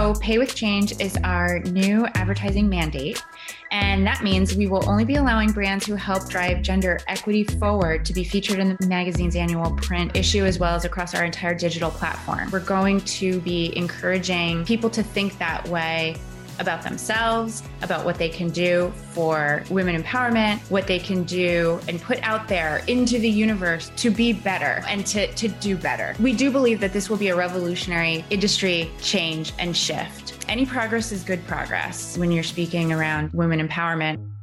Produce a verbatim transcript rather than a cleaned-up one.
So Pay with Change is our new advertising mandate. And that means we will only be allowing brands who help drive gender equity forward to be featured in the magazine's annual print issue, as well as across our entire digital platform. We're going to be encouraging people to think that way about themselves, about what they can do for women empowerment, what they can do and put out there into the universe to be better and to, to do better. We do believe that this will be a revolutionary industry change and shift. Any progress is good progress when you're speaking around women empowerment.